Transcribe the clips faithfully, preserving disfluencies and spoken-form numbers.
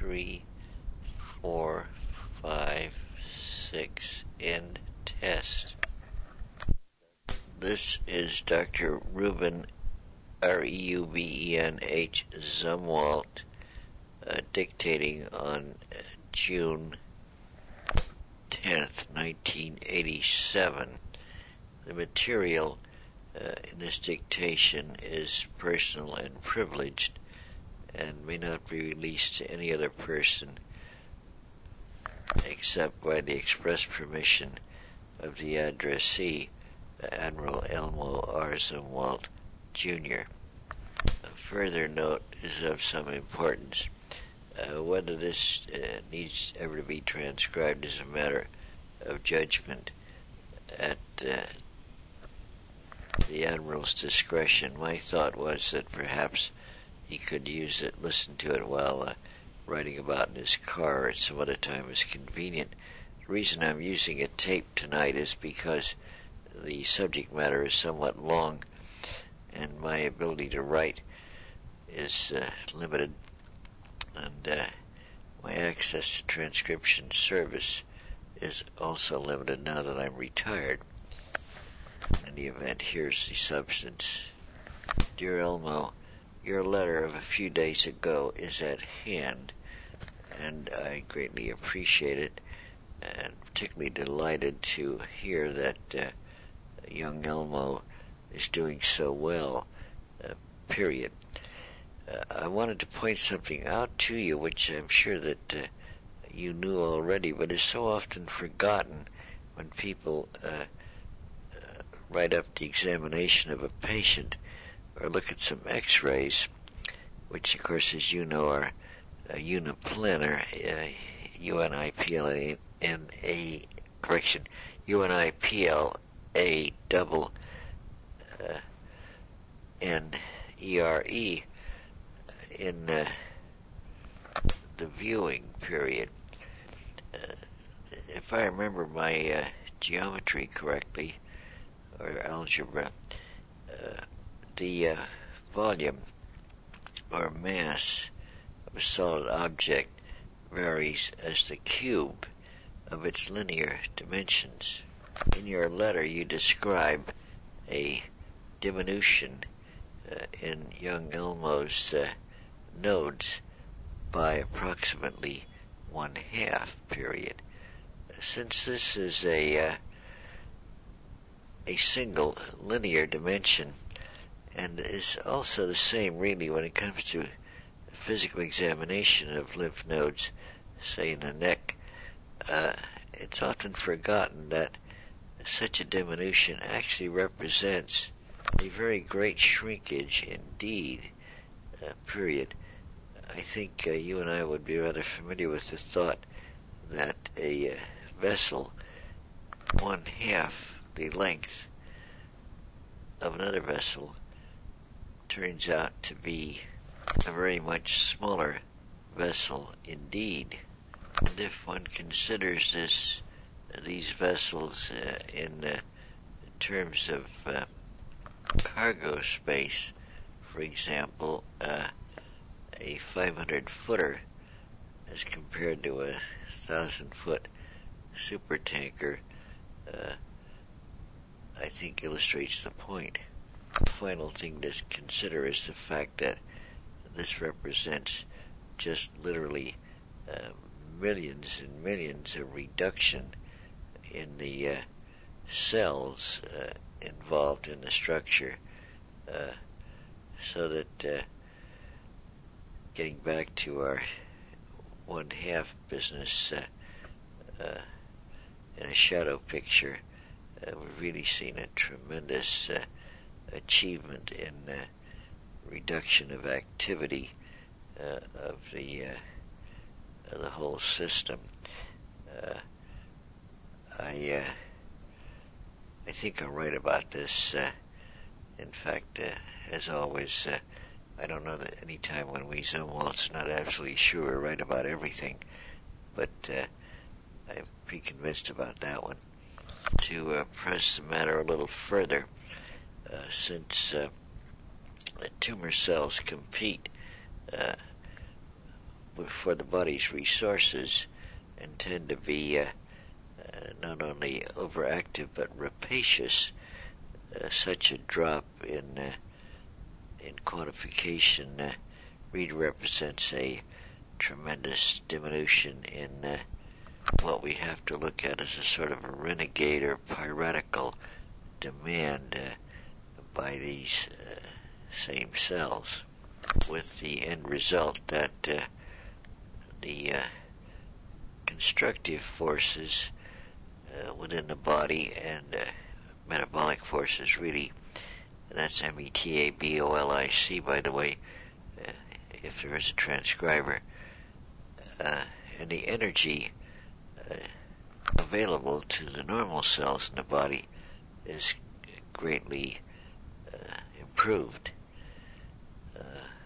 three, four, five, six, and test. This is Doctor Reuben, R E U B E N H, Zumwalt, uh, dictating on uh, June tenth, nineteen eighty-seven. The material uh, in this dictation is personal and privileged and may not be released to any other person except by the express permission of the addressee, Admiral Elmo R. Zumwalt, Junior A further note is of some importance. Uh, whether this uh, needs ever to be transcribed is a matter of judgment at uh, the Admiral's discretion. My thought was that perhaps he could use it, listen to it while uh, riding about in his car at some other time is convenient. The reason I'm using a tape tonight is because the subject matter is somewhat long and my ability to write is uh, limited, and uh, my access to transcription service is also limited now that I'm retired. In any event, here's the substance. Dear Elmo, your letter of a few days ago is at hand, and I greatly appreciate it, and particularly delighted to hear that uh, young Elmo is doing so well, uh, period. Uh, I wanted to point something out to you, which I'm sure that uh, you knew already, but is so often forgotten when people uh, uh, write up the examination of a patient or look at some x-rays, which, of course, as you know, are uh, uniplanar, uh, U N I P L A N A, correction, U N I P L A double uh, N E R E in uh, the viewing period. Uh, if I remember my uh, geometry correctly, or algebra, uh, the uh, volume or mass of a solid object varies as the cube of its linear dimensions. In your letter, you describe a diminution uh, in young Elmo's uh, nodes by approximately one half, period. Since this is a uh, a single linear dimension, and is also the same really when it comes to physical examination of lymph nodes, say in the neck, uh, it's often forgotten that such a diminution actually represents a very great shrinkage indeed, uh, period. I think uh, you and I would be rather familiar with the thought that a uh, vessel one half the length of another vessel turns out to be a very much smaller vessel indeed. And if one considers this, these vessels uh, in uh, terms of uh, cargo space, for example, uh, a five hundred footer as compared to a thousand foot supertanker, uh, I think illustrates the point. The final thing to consider is the fact that this represents just literally uh, millions and millions of reduction in the uh, cells uh, involved in the structure, uh, so that uh, getting back to our one half business uh, uh, in a shadow picture, uh, we've really seen a tremendous uh, achievement in uh, reduction of activity uh, of the uh, of the whole system. Uh, I uh, I think I'll write about this. Uh, in fact, uh, as always, uh, I don't know that any time when we Zumwalt's not absolutely sure we write about everything, but uh, I'm pretty convinced about that one. To uh, press the matter a little further, uh, since uh, tumor cells compete uh, for the body's resources and tend to be uh, uh, not only overactive but rapacious. Uh, such a drop in uh, in quantification uh, really represents a tremendous diminution in uh, what we have to look at as a sort of a renegade or piratical demand uh, by these uh, same cells, with the end result that uh, the uh, constructive forces uh, within the body and uh, metabolic forces really, that's M E T A B O L I C, by the way, uh, if there is a transcriber, uh, and the energy uh, available to the normal cells in the body is greatly uh, improved. Uh,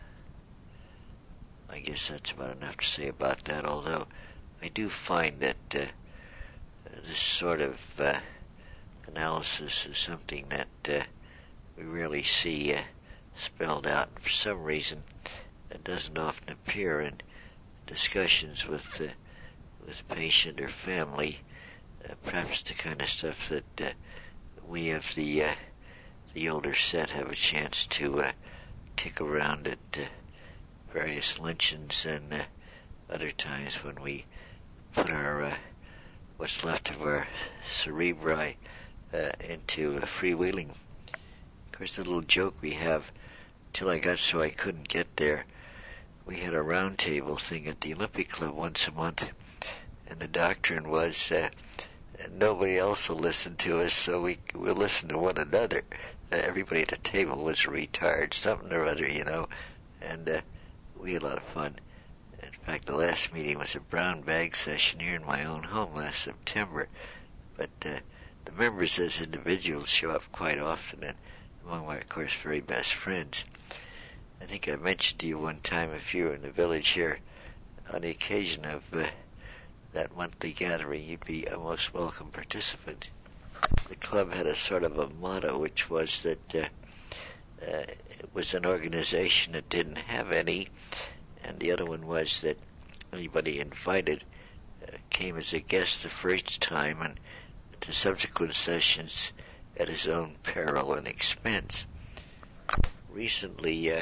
I guess that's about enough to say about that, although I do find that uh, this sort of uh, analysis is something that uh, we rarely see uh, spelled out, and for some reason it doesn't often appear in discussions with uh, with patient or family, uh, perhaps the kind of stuff that uh, we of the uh, the older set have a chance to uh, kick around at uh, various luncheons and uh, other times when we put our uh, what's left of our cerebri uh, into uh, freewheeling. Of course, the little joke we have, till I got so I couldn't get there, we had a round table thing at the Olympic Club once a month, and the doctrine was uh, nobody else will listen to us, so we we'll listen to one another. Uh, everybody at the table was retired, something or other, you know, and uh, we had a lot of fun. In fact, the last meeting was a brown bag session here in my own home last September, but uh, the members as individuals show up quite often, and among my, of course, very best friends. I think I mentioned to you one time, if you were in the village here, on the occasion of uh, that monthly gathering, you'd be a most welcome participant. The club had a sort of a motto, which was that uh, uh, it was an organization that didn't have any, and the other one was that anybody invited uh, came as a guest the first time, and to subsequent sessions at his own peril and expense. Recently, uh,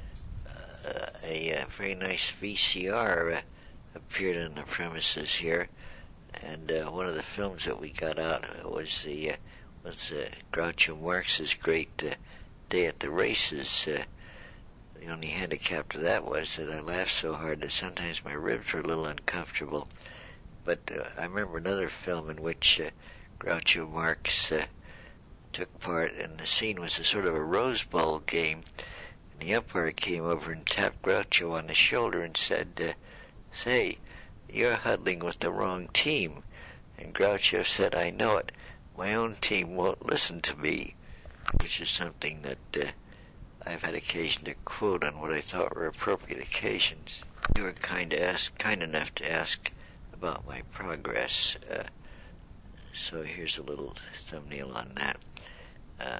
uh, a, a very nice V C R uh, appeared on the premises here, and uh, one of the films that we got out was the uh, was uh, Groucho Marx's great uh, Day at the Races. Uh, the only handicap to that was that I laughed so hard that sometimes my ribs were a little uncomfortable. But uh, I remember another film in which uh, Groucho Marx uh, took part, and the scene was a sort of a Rose Bowl game, and the umpire came over and tapped Groucho on the shoulder and said, uh, "Say, you're huddling with the wrong team." And Groucho said, "I know it. My own team won't listen to me," which is something that uh, I've had occasion to quote on what I thought were appropriate occasions. You were kind, to ask, kind enough to ask about my progress, uh, so here's a little thumbnail on that. Uh,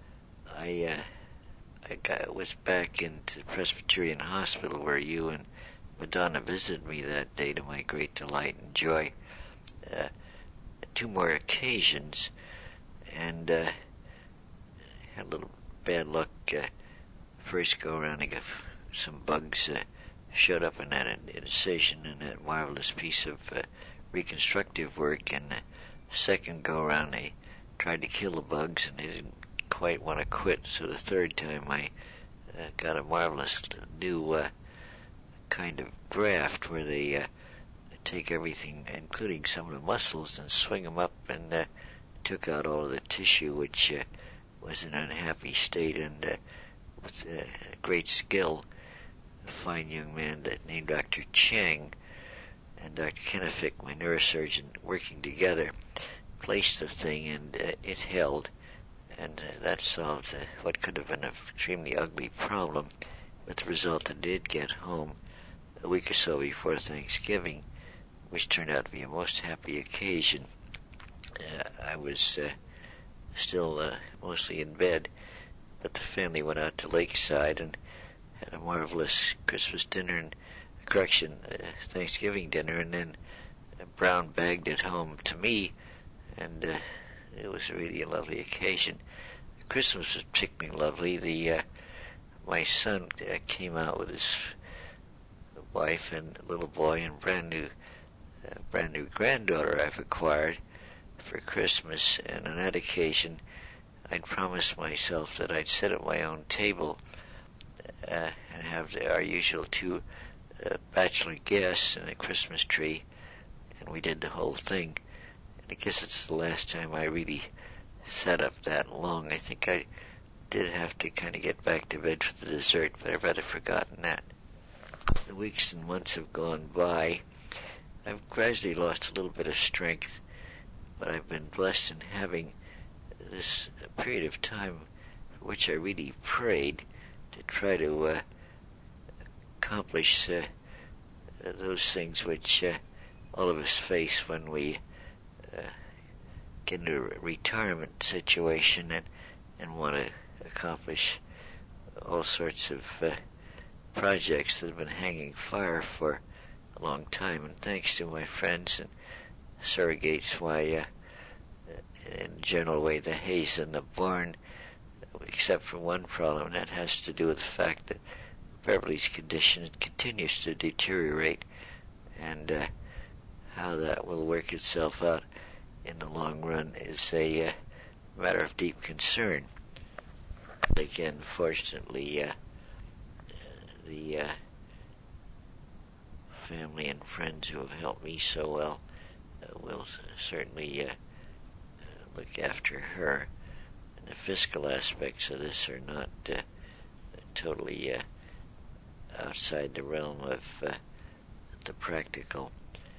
I, uh, I got, was back into Presbyterian Hospital where you and Madonna visited me that day, to my great delight and joy. Uh, two more occasions, and uh, had a little bad luck. Uh, first go around, I got some bugs uh, showed up in that incision in that marvelous piece of uh, reconstructive work, and the second go around they tried to kill the bugs and they didn't quite want to quit, so the third time I uh, got a marvelous new uh, kind of graft where they uh, take everything, including some of the muscles, and swing them up, and uh, took out all of the tissue, which uh, was in an unhappy state, and uh, with uh, great skill, a fine young man named Doctor Chang and Doctor Kennefick, my neurosurgeon, working together, placed the thing, and uh, it held, and uh, that solved uh, what could have been an extremely ugly problem, with the result that I did get home a week or so before Thanksgiving, which turned out to be a most happy occasion. Uh, I was uh, still uh, mostly in bed, but the family went out to Lakeside and had a marvelous Christmas dinner, and of correction, uh, Thanksgiving dinner, and then Brown bagged it home to me, and uh, it was really a lovely occasion. Christmas was particularly lovely. The uh, my son uh, came out with his wife and little boy and brand new, uh, brand new granddaughter I've acquired for Christmas, and on that occasion, I'd promised myself that I'd sit at my own table uh, and have the, our usual two uh, bachelor guests and a Christmas tree, and we did the whole thing. And I guess it's the last time I really sat up that long. I think I did have to kind of get back to bed for the dessert, but I've rather forgotten that. The weeks and months have gone by. I've gradually lost a little bit of strength, but I've been blessed in having this period of time for which I really prayed to try to uh, accomplish uh, those things which uh, all of us face when we uh, get into a retirement situation and, and want to accomplish all sorts of uh, projects that have been hanging fire for a long time. And thanks to my friends and surrogates, why, uh, in a general way, the hay's in the barn, except for one problem, that has to do with the fact that Beverly's condition continues to deteriorate, and uh, how that will work itself out in the long run is a uh, matter of deep concern. Again, fortunately, uh, the uh, family and friends who have helped me so well uh, will certainly uh, look after her. And the fiscal aspects of this are not uh, totally uh, outside the realm of uh, the practical.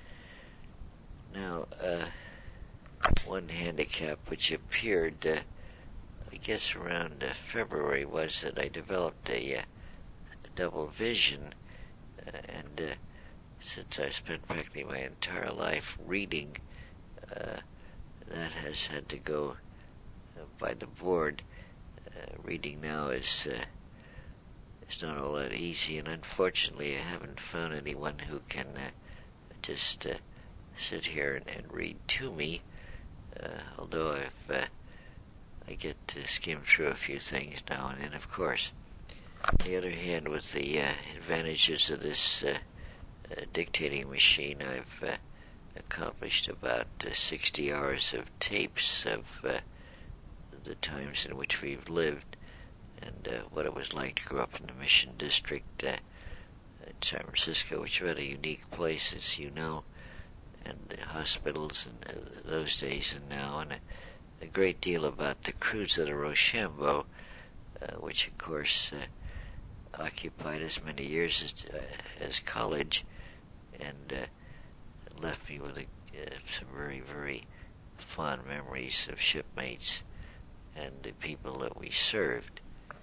Now, uh, one handicap which appeared, uh, I guess around uh, February, was that I developed a, uh, a double vision, uh, and uh, since I've spent practically my entire life reading, uh, that has had to go uh, by the board. Uh, reading now is uh, is not all that easy, and unfortunately I haven't found anyone who can uh, just uh, sit here and, and read to me, uh, although I've, uh, I get to skim through a few things now and then, of course. On the other hand, with the uh, advantages of this uh, uh, dictating machine, I've uh, accomplished about uh, sixty hours of tapes of uh, the times in which we've lived, and uh, what it was like to grow up in the Mission District uh, in San Francisco, which is a unique place, as you know, and the hospitals in uh, those days and now, and a, a great deal about the cruise of the Rochambeau, uh, which of course uh, occupied as many years as, uh, as college, and uh, left me with a, uh, some very, very fond memories of shipmates and the people that we served,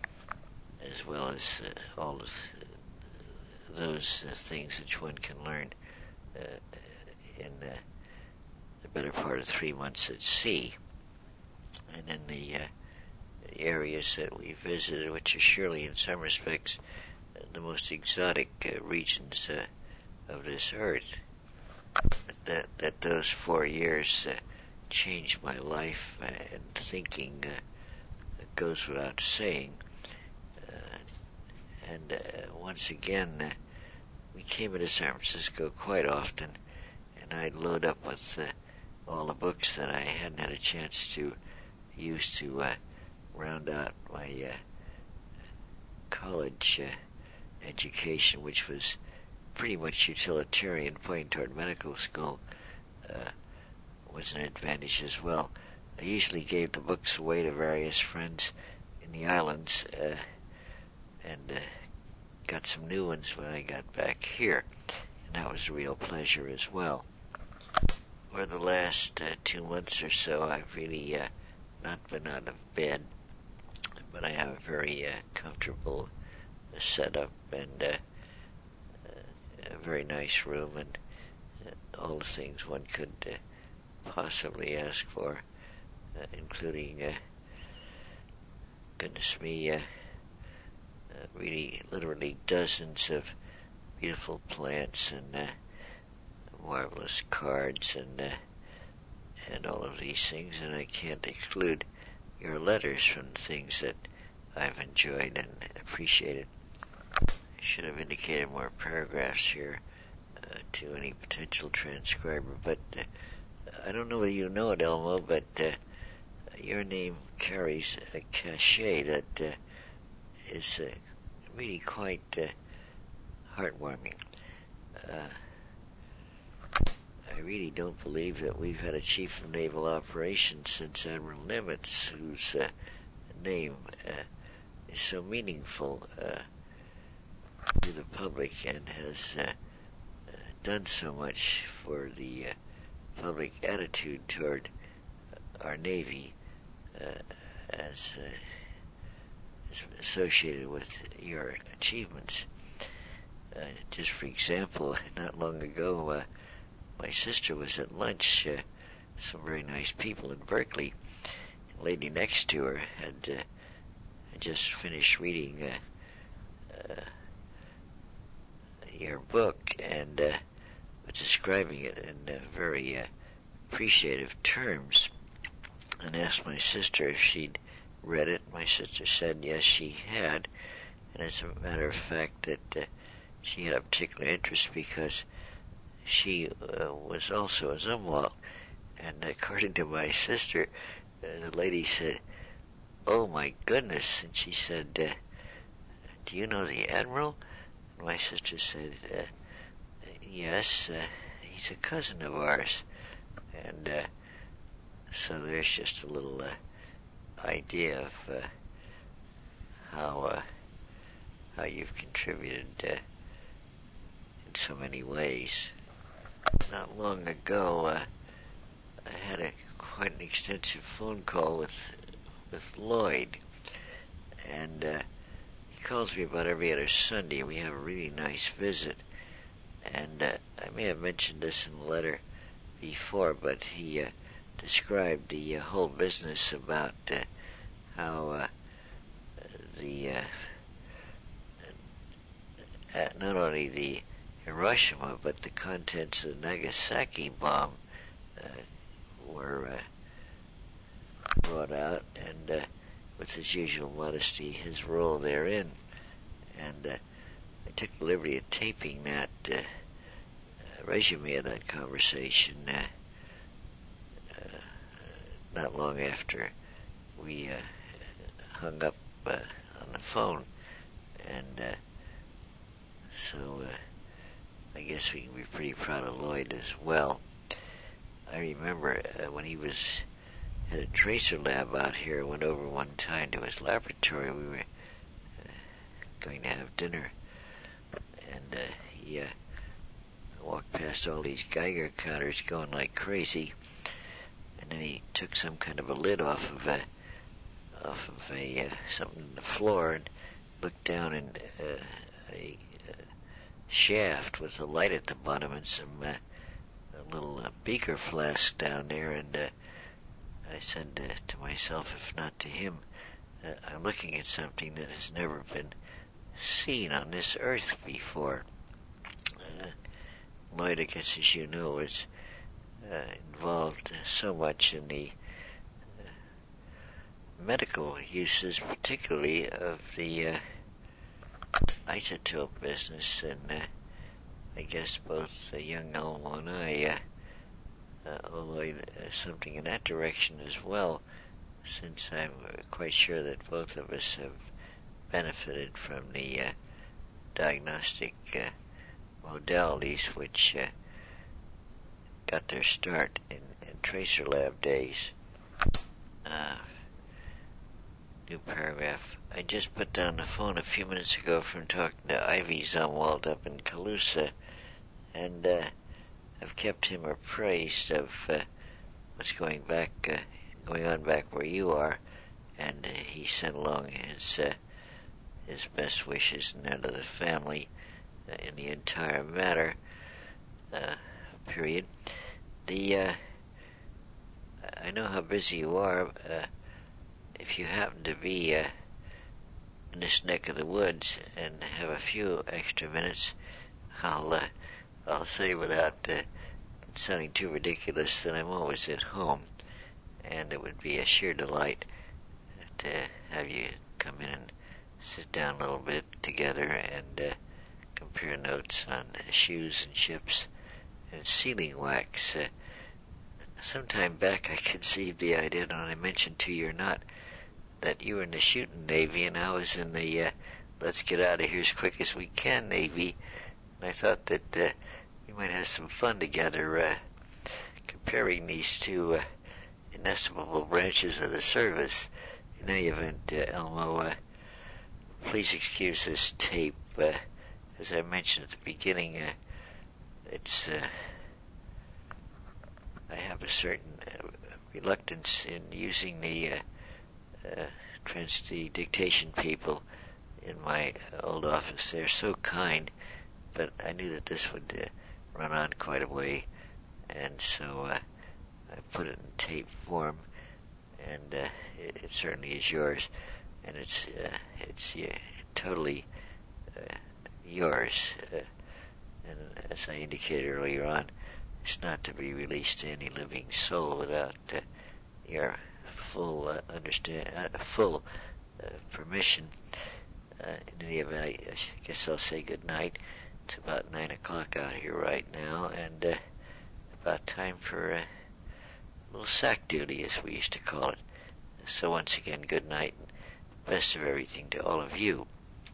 as well as uh, all of those uh, things which one can learn uh, in uh, the better part of three months at sea, and in the uh, areas that we visited, which are surely in some respects uh, the most exotic uh, regions uh, of this earth. That, that those four years uh, changed my life uh, and thinking uh, goes without saying. Uh, and uh, once again, uh, we came into San Francisco quite often, and I'd load up with uh, all the books that I hadn't had a chance to use to uh, round out my uh, college uh, education, which was pretty much utilitarian, pointing toward medical school, uh, was an advantage as well. I usually gave the books away to various friends in the islands, uh, and uh, got some new ones when I got back here, and that was a real pleasure as well. For the last uh, two months or so, I've really uh, not been out of bed, but I have a very uh, comfortable uh, setup and uh, a very nice room, and uh, all the things one could uh, possibly ask for, uh, including, uh, goodness me, uh, uh, really literally dozens of beautiful plants and uh, marvelous cards and uh, and all of these things, and I can't exclude your letters from things that I've enjoyed and appreciated. I should have indicated more paragraphs here uh, to any potential transcriber, but uh, I don't know whether you know it, Elmo, but uh, your name carries a cachet that uh, is uh, really quite uh, heartwarming. Uh, I really don't believe that we've had a chief of naval operations since Admiral Nimitz, whose uh, name uh, is so meaningful uh, to the public and has uh, uh, done so much for the uh, public attitude toward our Navy uh, as, uh, as associated with your achievements. Uh, just for example, not long ago, uh, my sister was at lunch, uh, some very nice people in Berkeley. The lady next to her had, uh, had just finished reading uh, uh, your book and uh, was describing it in uh, very uh, appreciative terms, and asked my sister if she'd read it. My sister said yes, she had, and as a matter of fact that uh, she had a particular interest because she uh, was also a Zumwalt, and according to my sister, uh, the lady said, "Oh my goodness," and she said, uh, "Do you know the Admiral?" And my sister said, uh, "Yes, uh, he's a cousin of ours," and uh, so there's just a little uh, idea of uh, how uh, how you've contributed uh, in so many ways. Not long ago, uh, I had a quite an extensive phone call with with Lloyd, and uh, he calls me about every other Sunday. We have a really nice visit, and uh, I may have mentioned this in the letter before, but he uh, described the uh, whole business about uh, how uh, the uh, uh, not only the Hiroshima, but the contents of the Nagasaki bomb uh, were uh, brought out, and uh, with his usual modesty, his role therein. And uh, I took the liberty of taping that uh, uh, resume of that conversation uh, uh, not long after we uh, hung up uh, on the phone. And uh, so uh, I guess we can be pretty proud of Lloyd as well. I remember uh, when he was at a tracer lab out here, I went over one time to his laboratory. We were uh, going to have dinner, and uh, he uh, walked past all these Geiger counters going like crazy, and then he took some kind of a lid off of a off of a uh, something on the floor and looked down in uh, a uh, shaft with a light at the bottom and some uh, a little uh, beaker flask down there, and uh, I said uh, to myself, if not to him, uh, I'm looking at something that has never been seen on this earth before. Uh, Lloyd, I guess as you know, is uh, involved so much in the uh, medical uses, particularly of the uh, isotope business, and uh, I guess both uh, young Elmo and I uh, uh, although uh, something in that direction as well, since I'm uh, quite sure that both of us have benefited from the uh, diagnostic uh, modalities which uh, got their start in, in tracer lab days. Uh, new paragraph. I just put down the phone a few minutes ago from talking to Ivy Zumwalt up in Calusa, and uh, I've kept him appraised of uh, what's going back, uh, going on back where you are, and uh, he sent along his uh, his best wishes and that of the family uh, in the entire matter. Uh, period. The uh, I know how busy you are. Uh, if you happen to be uh, in this neck of the woods and have a few extra minutes, I'll, uh, I'll say without uh, sounding too ridiculous that I'm always at home, and it would be a sheer delight to have you come in and sit down a little bit together and uh, compare notes on uh, shoes and ships and sealing wax. Uh, some time back I conceived the idea, and I mentioned to you or not, that you were in the shooting Navy and I was in the uh, let's get out of here as quick as we can Navy. And I thought that uh, we might have some fun together uh, comparing these two uh, inestimable branches of the service. In any event, uh, Elmo, uh, please excuse this tape. Uh, as I mentioned at the beginning, uh, it's uh, I have a certain uh, reluctance in using the uh, uh, trans the dictation people in my old office. They're so kind, but I knew that this would uh, run on quite a way, and so uh, I put it in tape form, and uh, it, it certainly is yours, and it's uh, it's uh, totally uh, yours. Uh, and as I indicated earlier on, it's not to be released to any living soul without uh, your full uh, understand, uh, full uh, permission. Uh, in any event, I, I guess I'll say good night. It's about nine o'clock out here right now, and uh, about time for uh, a little sack duty, as we used to call it. So once again, good night, and best of everything to all of you.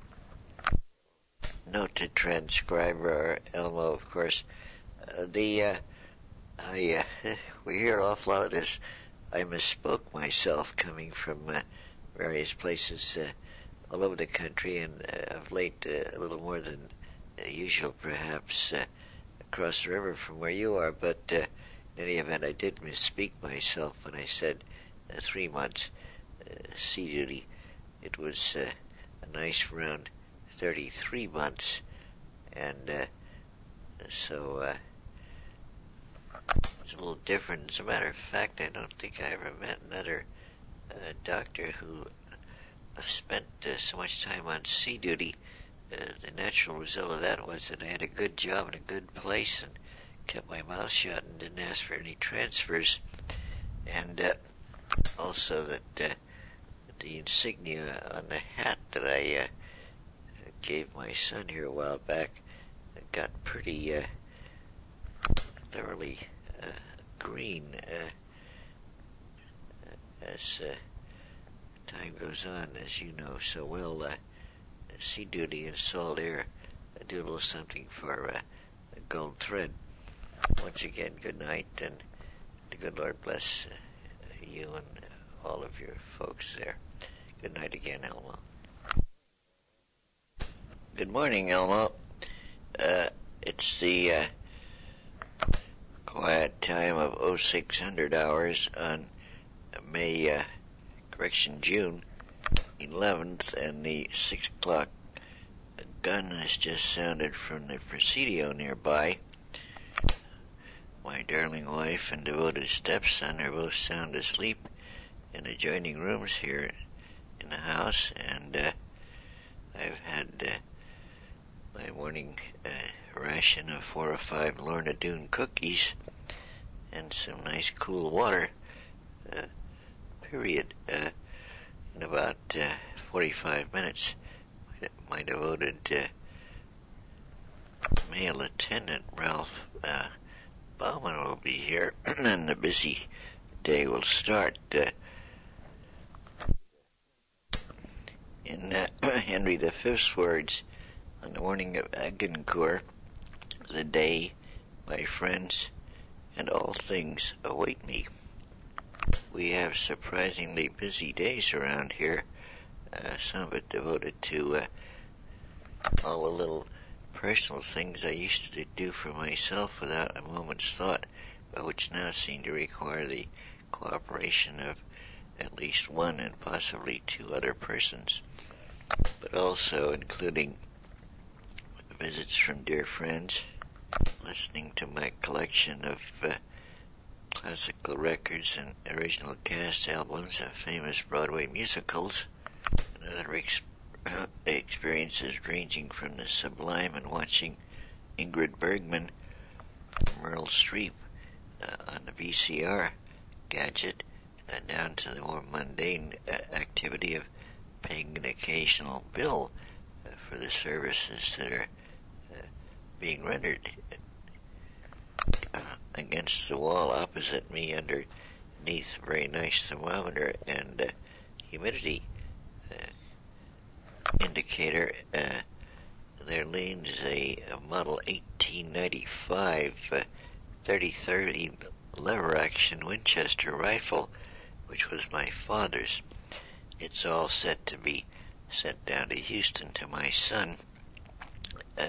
Note to transcriber Elmo, of course. Uh, the uh, I uh, we hear an awful lot of this. I misspoke myself, coming from uh, various places uh, all over the country, and uh, of late uh, a little more than uh, usual, perhaps, uh, across the river from where you are. But uh, in any event, I did misspeak myself when I said uh, three months uh, sea duty. It was uh, a nice round thirty-three months, and uh, so uh, it's a little different. As a matter of fact, I don't think I ever met another uh, doctor who spent uh, so much time on sea duty. Uh, the natural result of that was that I had a good job in a good place and kept my mouth shut and didn't ask for any transfers. And uh, also that uh, the insignia on the hat that I uh, gave my son here a while back got pretty uh, thoroughly uh, green uh, as uh, time goes on, as you know so well. Uh, sea duty and salt air uh, do a little something for uh, a gold thread. Once again, good night, and the good Lord bless uh, you and all of your folks there. Good night again, Elmo. Good morning, Elmo. Uh, it's the uh, quiet time of oh six hundred hours on May, uh, correction, June eleventh, and the six o'clock gun has just sounded from the Presidio nearby. My darling wife and devoted stepson are both sound asleep in adjoining rooms here in the house, and uh, I've had uh, my morning uh, ration of four or five Lorna Doone cookies and some nice cool water, uh, period. Uh, in about uh, forty-five minutes, my, my devoted uh, male attendant, Ralph uh, Bauman, will be here, and the busy day will start. Uh, in uh, Henry the Fifth's words, on the morning of Agincourt, the day, my friends, and all things await me. We have surprisingly busy days around here, uh, some of it devoted to uh, all the little personal things I used to do for myself without a moment's thought, but which now seem to require the cooperation of at least one and possibly two other persons, but also including visits from dear friends, listening to my collection of uh, classical records and original cast albums of famous Broadway musicals, and other ex- experiences ranging from the sublime and watching Ingrid Bergman, Meryl Streep, uh, on the V C R gadget, uh, down to the more mundane uh, activity of paying an occasional bill uh, for the services that are uh, being rendered. Uh, against the wall opposite me, underneath a very nice thermometer and uh, humidity uh, indicator, uh, there leans a, a Model eighteen ninety-five uh, thirty thirty lever action Winchester rifle, which was my father's. It's all set to be sent down to Houston to my son. Uh,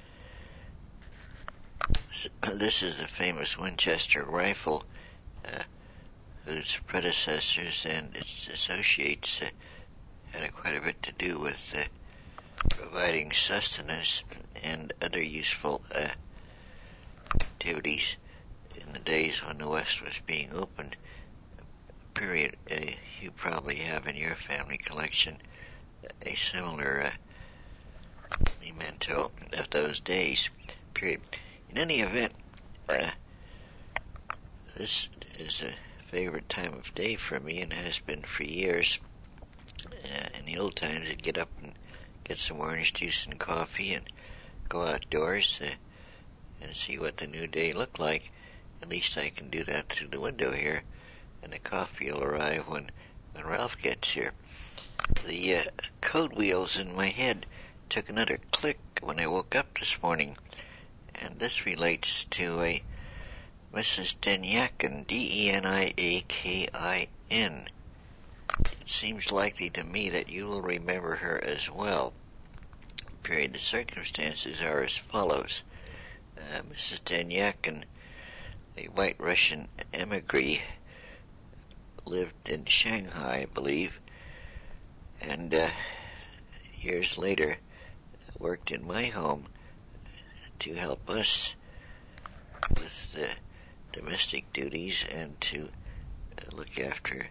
this is the famous Winchester rifle, uh, whose predecessors and its associates uh, had quite a bit to do with uh, providing sustenance and other useful uh, activities in the days when the West was being opened. Period. Uh, you probably have in your family collection a similar uh, memento of those days. Period. In any event, uh, this is a favorite time of day for me and has been for years. Uh, in the old times, I'd get up and get some orange juice and coffee and go outdoors uh, and see what the new day looked like. At least I can do that through the window here, and the coffee will arrive when, when Ralph gets here. The uh, code wheels in my head took another click when I woke up this morning, and this relates to a Missus Deniakin, D E N I A K I N. It seems likely to me that you will remember her as well. Period. The circumstances are as follows. Uh, Missus Deniakin, a white Russian emigre, lived in Shanghai, I believe, and uh, years later worked in my home to help us with the domestic duties and to uh, look after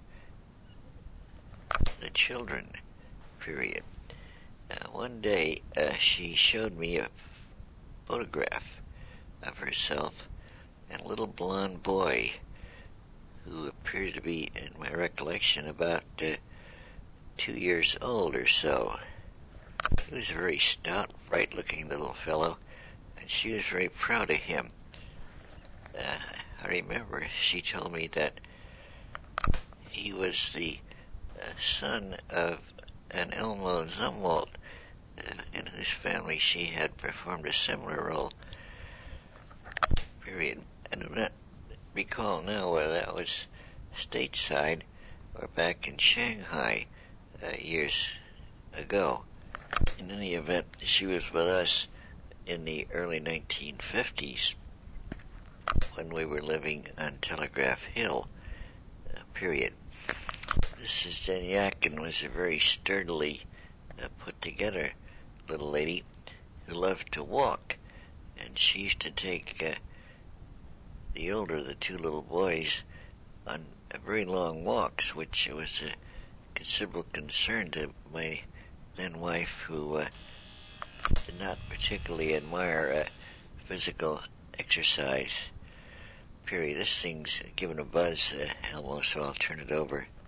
the children, period. Uh, one day uh, she showed me a photograph of herself and a little blonde boy who appeared to be, in my recollection, about uh, two years old or so. He was a very stout, bright-looking little fellow, and she was very proud of him. Uh, I remember she told me that he was the uh, son of an Elmo Zumwalt, uh, in whose family she had performed a similar role. Period. I do not recall now whether that was stateside or back in Shanghai uh, years ago. In any event, she was with us in the early nineteen fifties when we were living on Telegraph Hill, uh, period. Missus Deniakin was a very sturdily uh, put-together little lady who loved to walk, and she used to take uh, the older of the two little boys on uh, very long walks, which was a considerable concern to my then wife, who uh, did not particularly admire uh, physical exercise. Period. This thing's given a buzz, uh, Elmo, so I'll turn it over.